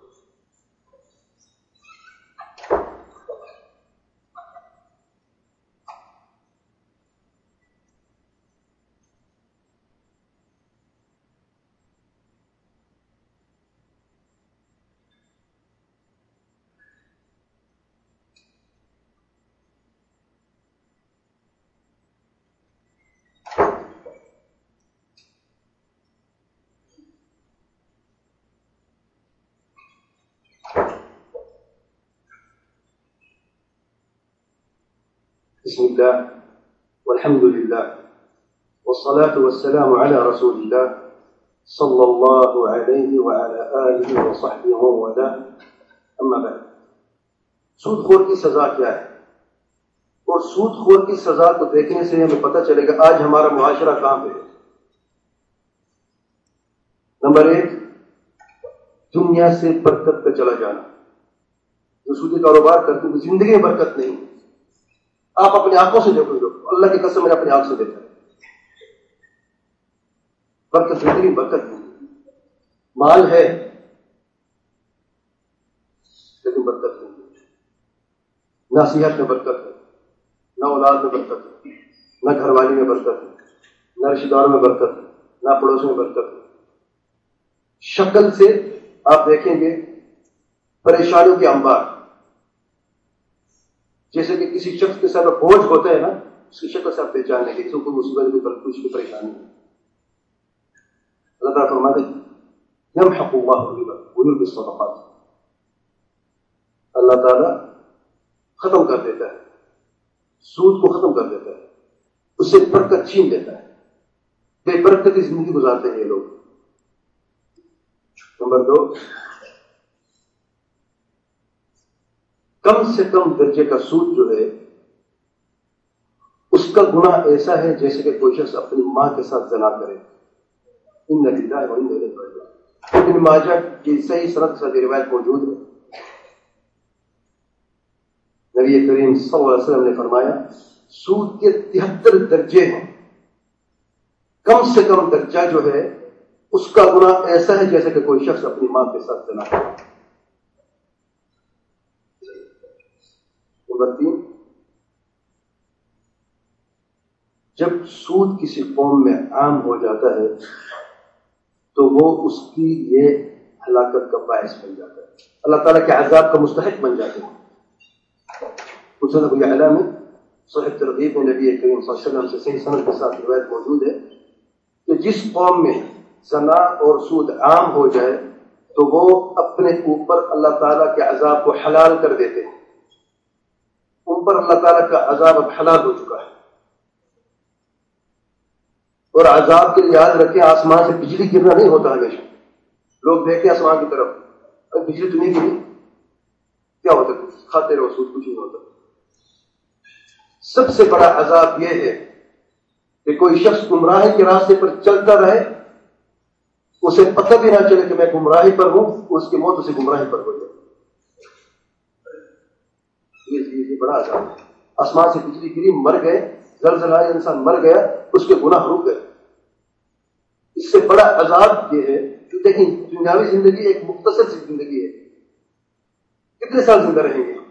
بسم الله والحمد لله والصلاة والسلام على رسول الله صلى الله عليه وعلى آله وصحبه ومن والاه. أما بعد، سود خور کی سزا کیا ہے؟ اور سود خور کی سزا کو دیکھنے سے ہمیں پتہ چلے گا آج ہمارا معاشرہ کہاں پہ ہے. نمبر 1، دنیا سے برکت کا چلا جانا. جو سودی کاروبار کرتے ہیں زندگی میں برکت نہیں. آپ اپنی آنکھوں سے دیکھو، اللہ کی قسم میں اپنی آنکھ سے دیکھا ہے، برکت زندگی برکت نہیں. مال ہے لیکن برکت نہیں. نہ صحت میں برکت ہے، نہ اولاد میں برکت ہے، نہ گھر والی میں برکت ہے، نہ رشتہ داروں میں برکت ہے، نہ پڑوس میں برکت ہے. شکل سے آپ دیکھیں گے پریشانیوں کے انبار. جیسے کہ کسی شخص کے ساتھ بوجھ ہوتا ہے نا، اس کی شکل سے آپ پہچانیں گے کوئی مصیبت کوئی کی پریشانی ہے. اللہ تعالیٰ فرماتے ہیں یمحق اللہ الربا ویربی الصدقات. اللہ تعالیٰ ختم کر دیتا ہے، سود کو ختم کر دیتا ہے، اس سے برکت چھین دیتا ہے. بے برکتی زندگی گزارتے ہیں یہ لوگ. نمبر 2، کم سے کم درجے کا سود جو ہے اس کا گناہ ایسا ہے جیسے کہ کوئی شخص اپنی ماں کے ساتھ زنا کرے. ان للہ و انا الیہ راجعون. ابن ماجہ کی صحیح سند سے روایت موجود ہے. نبی کریم صلی اللہ علیہ وسلم نے فرمایا سود کے 73 درجے ہیں. کم سے کم درجہ جو ہے اس کا گناہ ایسا ہے جیسے کہ کوئی شخص اپنی ماں کے ساتھ زنا کرے. نمبر 3، جب سود کسی قوم میں عام ہو جاتا ہے تو وہ اس کی یہ ہلاکت کا باعث بن جاتا ہے، اللہ تعالیٰ کے عذاب کا مستحق بن جاتے ہیں. مسند ابو یعلا میں صحیح ترغیب میں نبی کریم صلی اللہ علیہ وسلم سے صحیح سند کے ساتھ روایت موجود ہے کہ جس قوم میں زنا اور سود عام ہو جائے تو وہ اپنے اوپر اللہ تعالیٰ کے عذاب کو حلال کر دیتے ہیں. ان پر اللہ تعالیٰ کا عذاب اب حلال ہو چکا ہے. اور عذاب کے لیے یاد رکھیں آسمان سے بجلی گرنا نہیں ہوتا ہمیشہ. لوگ دیکھیں آسمان کی طرف اور بجلی تو نہیں گری، کیا ہوتا ہے؟ کھاتے رہو سود، کچھ نہیں ہوتا. سب سے بڑا عذاب یہ ہے کہ کوئی شخص گمراہی کے راستے پر چلتا رہے، اسے پتہ بھی نہ چلے کہ میں گمراہی پر ہوں، اس کی موت اسے گمراہی پر ہو جائے. یہ بڑا عذاب ہے. آسمان سے بجلی گری، مر گئے، زلزلہ آیا، انسان مر گیا، اس کے گناہ رک گئے. اس سے بڑا عذاب یہ ہے کہ دیکھیں دنیاوی زندگی ایک مختصر سی زندگی ہے. کتنے سال زندہ رہیں گے؟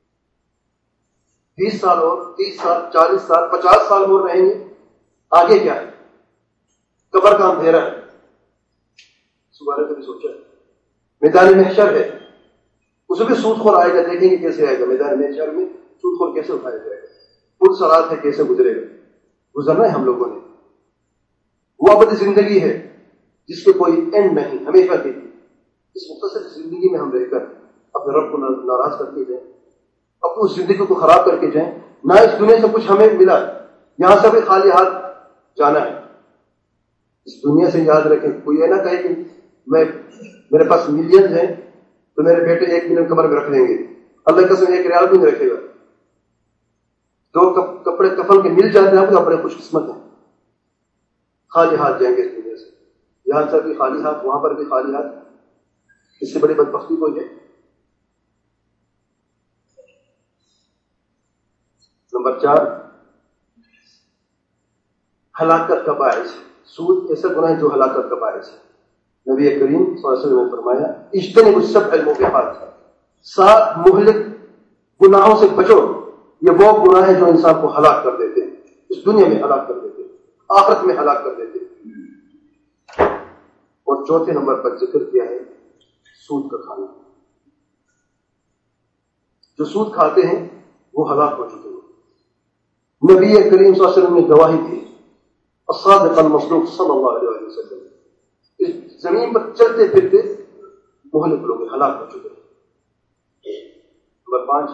20 سال اور 30 سال، 40 سال، 50 سال اور رہیں گے. آگے کیا ہے؟ قبر کا اندھیرا ہے. اس بارے میں بھی سوچا ہے. میدان محشر ہے، اس میں سود خور آئے گا. دیکھیں گے کیسے آئے گا میدان محشر میں، سود خور کیسے اٹھایا جائے گا. پل صراط ہے، کیسے گزرے گا. گزرنا ہے ہم لوگوں نے. وہ ابدی زندگی ہے جس کے کوئی اینڈ نہیں، ہمیشہ کی. اس مختصر زندگی میں ہم رہ کر اپنے رب کو ناراض کر کے جائیں، اپنی اس زندگی کو خراب کر کے جائیں. نہ اس دنیا سے کچھ ہمیں ملا، یہاں سے بھی خالی ہاتھ جانا ہے. اس دنیا سے یاد رکھیں، کوئی یہ نہ کہے کہ میرے پاس ملینز ہیں تو میرے بیٹے 1 ملین کمر میں رکھ لیں گے. اللہ کے قسم 1 ریال بھی نہیں رکھے گا. 2 کپڑے کفن کے مل جاتے ہیں تو بڑے خوش قسمت ہیں. خالی ہاتھ جائیں گے اس دنیا سے. یہاں سے بھی خالی ہاتھ، وہاں پر بھی خالی ہاتھ. اس سے بڑی بدبختی کو ہے. نمبر 4، ہلاکت کا باعث. سود ایسا گناہ ہے جو ہلاکت کا باعث ہے. نبی کریم صلی اللہ علیہ وسلم نے فرمایا اجتنبوا السبع الموبقات، 7 مہلک گناہوں سے بچو. یہ وہ گناہ ہیں جو انسان کو ہلاک کر دیتے ہیں، اس دنیا میں ہلاک کر دیتے ہیں، آخرت میں ہلاک کر دیتے ہیں. اور چوتھے نمبر پر ذکر کیا ہے سود کا کھانا. جو سود کھاتے ہیں وہ ہلاک ہو چکے ہیں. نبی کریم صلی اللہ علیہ وسلم نے گواہی دی، الصادق المصدوق صلی اللہ علیہ وسلم اس زمین پر چلتے پھرتے مہلک لوگ ہلاک ہو چکے ہیں. نمبر 5،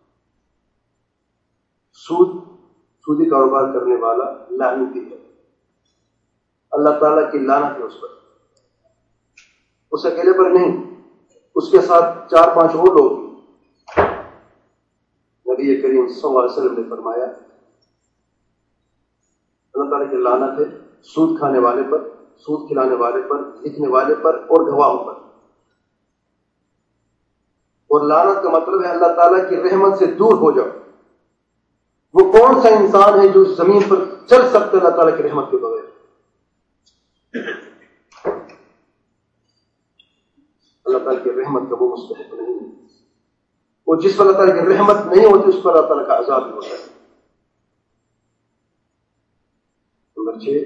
سودی کاروبار کرنے والا لعنتی ہے. اللہ تعالیٰ کی لعنت ہے اس پر. اس اکیلے پر نہیں، اس کے ساتھ 4-5 اور لوگ ہیں. نبی کریم صلی اللہ علیہ وسلم نے فرمایا اللہ تعالیٰ کی لعنت ہے سود کھانے والے پر، سود کھلانے والے پر، لکھنے والے پر اور گواہوں پر. اور لعنت کا مطلب ہے اللہ تعالیٰ کی رحمت سے دور ہو جاؤ. وہ کون سا انسان ہے جو زمین پر چل سکتا ہے اللہ تعالیٰ کی رحمت کے بغیر؟ اللہ تعالیٰ کی رحمت کا وہ مستحق نہیں ہے. وہ جس پر اللہ تعالیٰ کی رحمت نہیں ہوتی اس پر اللہ تعالیٰ کا عذاب بھی ہوتا ہے. نمبر 6،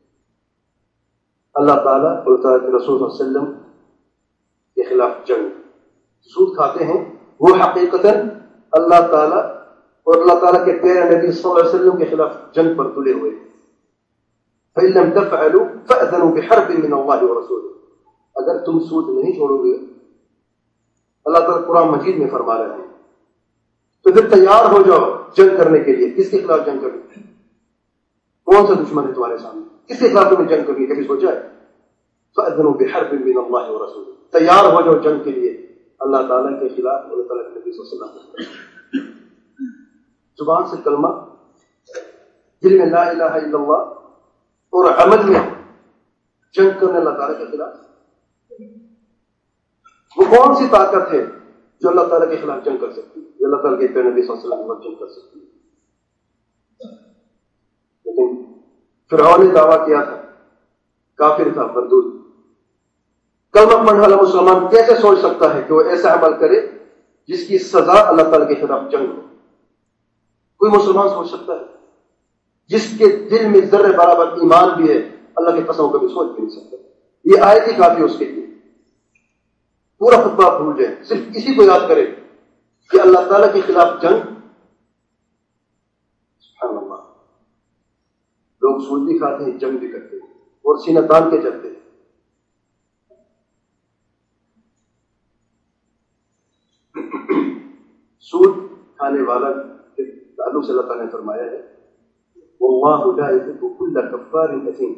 اللہ تعالیٰ اور اللہ تعالیٰ کے رسول صلی اللہ علیہ وسلم کے خلاف جنگ. سود کھاتے ہیں وہ حقیقتاً اللہ تعالیٰ اور اللہ تعالیٰ کے پیارے نبی صلی اللہ علیہ وسلم کے خلاف جنگ پر تلے ہوئے. فَإِن لَمْ تَفْعَلُوا فَأْذَنُوا بِحَرْبٍ مِّنَ اللَّهِ وَرَسُولِهِ. اگر تم سود نہیں چھوڑو گے، اللہ تعالیٰ قرآن مجید میں فرما رہے ہیں، تو پھر تیار ہو جاؤ جنگ کرنے کے لیے. کس کے خلاف جنگ کرنی؟ کون سا دشمن ہے تمہارے سامنے؟ کس کے خلاف تمہیں جنگ کرنی؟ کبھی سوچا ہے؟ فَأْذَنُوا بِحَرْبٍ مِّنَ اللَّهِ وَرَسُولِهِ. تیار ہو جاؤ جنگ کے لیے اللہ تعالیٰ کے خلاف اللہ تعالیٰ کے نبی صلی اللہ علیہ وسلم کرتا ہے. زبان سے کلمہ، دل میں لا الہ الا اللہ اور عمل میں جنگ کرنے اللہ تعالیٰ کے خلاف. وہ کون سی طاقت ہے جو اللہ تعالیٰ کے خلاف جنگ کر سکتی ہے، جو اللہ تعالیٰ کے نبی صلی اللہ علیہ وسلم کے خلاف جنگ کر سکتی ہے؟ لیکن فرعون نے دعویٰ کیا تھا، کافر تھا، مردود. کلمہ پڑھنے والا مسلمان کیسے سوچ سکتا ہے کہ وہ ایسا عمل کرے جس کی سزا اللہ تعالیٰ کے خلاف جنگ ہو؟ کوئی مسلمان سوچ سکتا ہے؟ جس کے دل میں ذرے برابر ایمان بھی ہے، اللہ کی قسم کبھی سوچ بھی نہیں سکتا. یہ آیت ہی کافی اس کے لیے. پورا خطبہ بھول جائے، صرف اسی کو یاد کرے کہ اللہ تعالیٰ کے خلاف جنگ. سبحان اللہ. لوگ سود بھی کھاتے ہیں، جنگ بھی کرتے ہیں اور سینہ تان کے چلتے ہیں. سود کھانے والا کے تعلق سے اللہ تعالیٰ نے فرمایا ہے وَاللَّهُ لَا يُحِبُّ كُلَّ كَفَّارٍ أَثِيمٍ.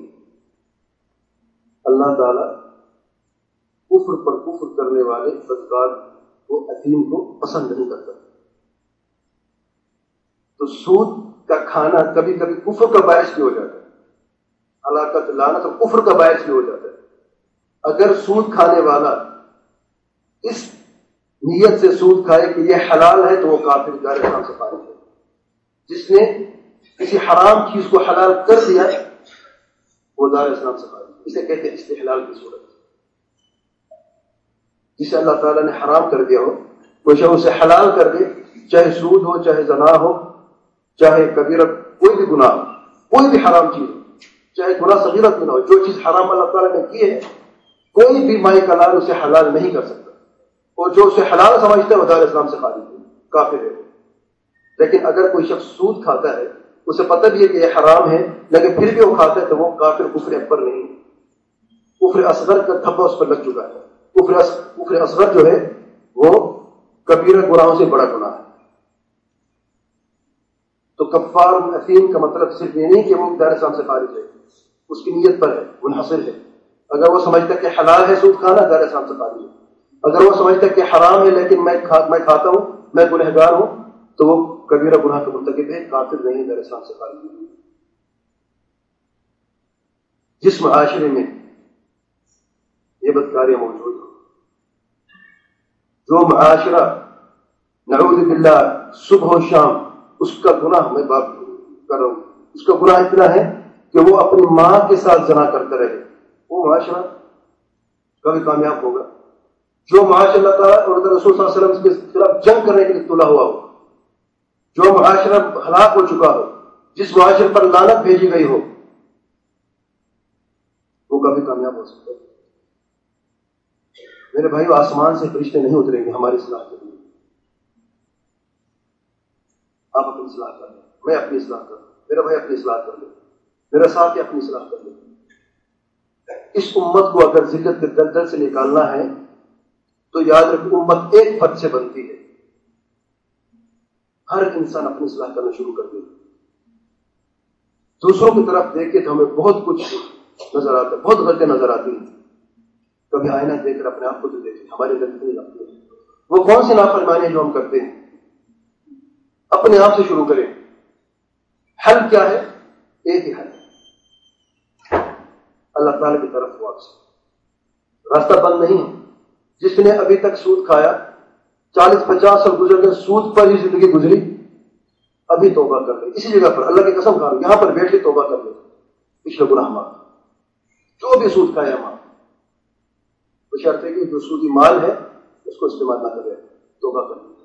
اللہ تعالیٰ کفر پر کفر کرنے والے بدکار کو، اثیم کو پسند نہیں کرتا. تو سود کا کھانا کبھی کبھی کفر کا باعث بھی ہو جاتا ہے، ہلاکت، لعنت اور کفر کا باعث بھی ہو جاتا ہے. اگر سود کھانے والا اس نیت سے سود کھائے کہ یہ حلال ہے تو وہ کافر دار اسلام سے خارج ہے. جس نے کسی حرام چیز کو حلال کر دیا وہ دار اسلام سے خارج ہے. اسے کہتے ہیں استحلال کی صورت. جسے اللہ تعالیٰ نے حرام کر دیا ہو کوئی شخص اسے حلال کر دے، چاہے سود ہو، چاہے زنا ہو، چاہے کبیرہ کوئی بھی گناہ، کوئی بھی حرام چیز ہو، چاہے گناہ صغیرت میں نہ ہو، جو چیز حرام اللہ تعالیٰ نے کی ہے کوئی بھی مائی کلال اسے حلال نہیں کر سکتا. اور جو اسے حلال سمجھتا ہے وہ دار اسلام سے خارج ہے، کافر ہے. لیکن اگر کوئی شخص سود کھاتا ہے، اسے پتہ بھی ہے کہ یہ حرام ہے لیکن پھر بھی وہ کھاتا ہے، تو وہ کافر کفر اکبر نہیں، کفر اصغر کا دھبا اس پر لگ چکا ہے. کفر اصغر جو ہے وہ کبیرہ گناہوں سے بڑا گناہ ہے. تو کفار اثیم کا مطلب صرف یہ نہیں کہ وہ دار اسلام سے خارج ہے، اس کی نیت پر ہے، منحصر ہے. اگر وہ سمجھتا ہے کہ حلال ہے سود کھانا، دار اسلام سے خارج ہے. اگر وہ سمجھتا ہے کہ حرام ہے لیکن میں کھاتا ہوں، میں گنہگار ہوں، تو وہ کبیرہ گناہ کا مرتکب ہے، کافر نہیں، دار اسلام سے خارج ہے. جس معاشرے میں یہ بدکاریاں موجود ہیں، جو معاشرہ نعوذ باللہ صبح و شام اس کا گناہ، میں بات کر رہا ہوں، اس کا گناہ اتنا ہے کہ وہ اپنی ماں کے ساتھ زنا کرتا رہے، وہ معاشرہ کبھی کامیاب ہوگا؟ جو معاشرہ اللہ تعالیٰ اور رسول صلی اللہ علیہ وسلم کے خلاف جنگ کرنے کے لیے تلا ہوا ہو، جو معاشرہ ہلاک ہو چکا ہو، جس معاشرے پر لعنت بھیجی گئی ہو، وہ کبھی کامیاب ہو سکتا ہے؟ میرے بھائی، آسمان سے فرشتے نہیں اتریں گے ہماری اصلاح کے لیے. آپ اپنی اصلاح کر لیں، میں اپنی اصلاح کر لوں، میرا بھائی اپنی اصلاح کر لیں، میرا ساتھی اپنی اصلاح کر لیں. اس امت کو اگر ذلت کے دلدل سے نکالنا ہے تو یاد رکھو امت ایک فرد سے بنتی ہے. ہر انسان اپنی اصلاح کرنا شروع کر دے. دوسروں کی طرف دیکھ کے تو ہمیں بہت کچھ نظر آتا ہے، بہت غلطیاں نظر آتی ہیں. کبھی آئینہ دیکھ کر اپنے آپ کو تو دیکھیں، ہماری غلطی نہیں آتی ہے. وہ کون سی نافرمانی جو ہم کرتے ہیں؟ اپنے آپ سے شروع کریں. حل کیا ہے؟ ایک ہی حل ہے، اللہ تعالی کی طرف واپس. راستہ بند نہیں ہے. جس نے ابھی تک سود کھایا، 40-50 سال گزر گئے، سود پر ہی زندگی گزری، ابھی توبہ کر لے. اسی جگہ پر اللہ کی قسم کھا لو، یہاں پر بیٹھ کے توبہ کر لے، پچھلے گناہ معاف. جو بھی سود کھایا معاف. شرط ہے کہ جو سودی مال ہے اس کو استعمال نہ کرے، توبہ کر لے.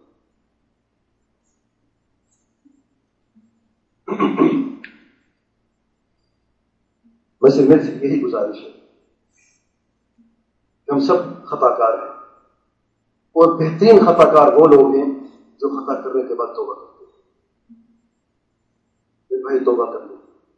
بس میرے سے یہی گزارش ہے کہ ہم سب خطا کار ہیں، اور بہترین خطا کار وہ لوگ ہیں جو خطا کرنے کے بعد توبہ کرتے ہیں. پھر بھائی توبہ کر لیں،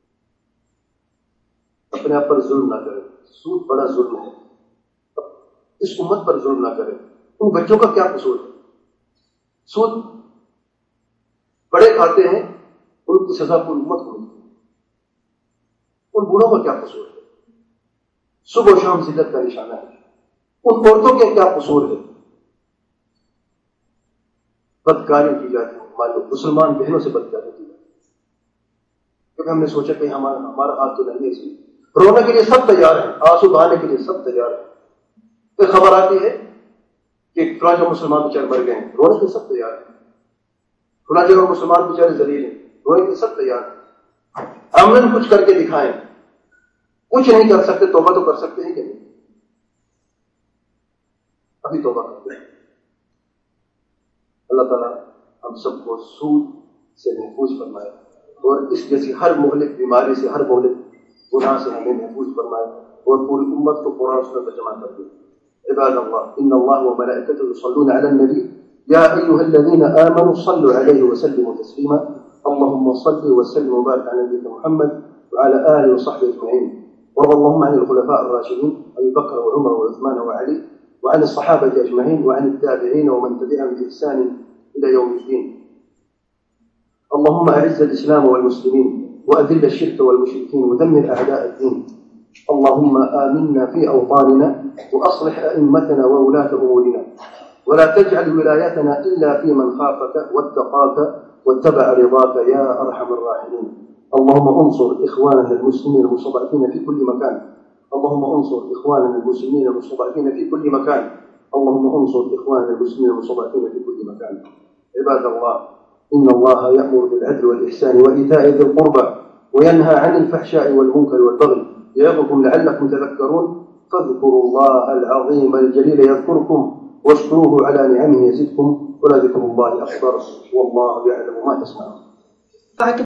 اپنے آپ پر ظلم نہ کریں. سود بڑا ظلم ہے. اس امت پر ظلم نہ کریں. ان بچوں کا کیا قصور ہے؟ سود بڑے کھاتے ہیں، ان کی سزا پوری امت کو ملتی ہے. ان بوڑھوں کا کیا قصور ہے؟ صبح و شام ذلت کا نشانہ ہے. ان عورتوں کے کیا قصور ہے؟ बदकारी की जाती है, मान लो मुसलमान बहनों से बदकारी की जाती है, क्योंकि हमने सोचा कि हमारा हाथ तो नहीं है इसमें। रोने के लिए सब तैयार है, आंसू बहाने के लिए सब तैयार है। फिर खबर आती है कि फलां जगह मुसलमान बेचारे मर गए हैं, रोने के लिए सब तैयार है। फलां जगह मुसलमान बेचारे जलील हैं, रोने के लिए सब तैयार है। अमन कुछ करके दिखाएं, कुछ नहीं कर सकते, तौबा तो कर सकते हैं कि नहीं? अभी तौबा करते हैं। अल्लाह ताला हम सबको सूद से महफूज फरमाए और इस जैसी हर मोहलिक बीमारी से, हर मोहलिक गुनाह से हमें महफूज फरमाए और पूरी उम्मत को कुरान और सुन्नत पर जमा कर दे। इबाद अल्लाह, इन्नल्लाह व मलाइकतहु युसल्लूना अलन नबी या अय्युहल्लज़ीना आमनू सल्लु अलैहि व सल्लिमू तस्लीमा। अल्लाहुम्मा सल्लि व सल्लिम व बारिक अला नबीना मुहम्मद व अला आलिहि व सहबिहि अजमईन। वरज़ल्लाहुम्मा अनिल खुलफाए अर्राशिदीन अबी बकर व उमर व उस्मान व अली وعن الصحابة أجمعين وعن التابعين ومن تبعهم بإحسان إلى يوم الدين. اللهم أعز الإسلام والمسلمين وأذل الشرك والمشركين ودمر أعداء الدين. اللهم آمنا في أوطاننا وأصلح أئمتنا وولاة أمورنا ولا تجعل ولايتنا إلا في من خافك واتقاك واتبع رضاك يا أرحم الراحمين. اللهم انصر إخواننا المسلمين المستضعفين في كل مكان. اللهم انصر إخواننا المسلمين المستضعفين في كل مكان. اللهم انصر إخواننا المسلمين المستضعفين في كل مكان. عباد الله، إن الله يأمر بالعدل والإحسان وإيتاء ذي القربى وينهى عن الفحشاء والمنكر والبغي يعظكم لعلكم تذكرون. فاذكروا الله العظيم الجليل يذكركم واشكروه على نعمه يزدكم ولذكر الله أكبر والله يعلم ما تصنعون.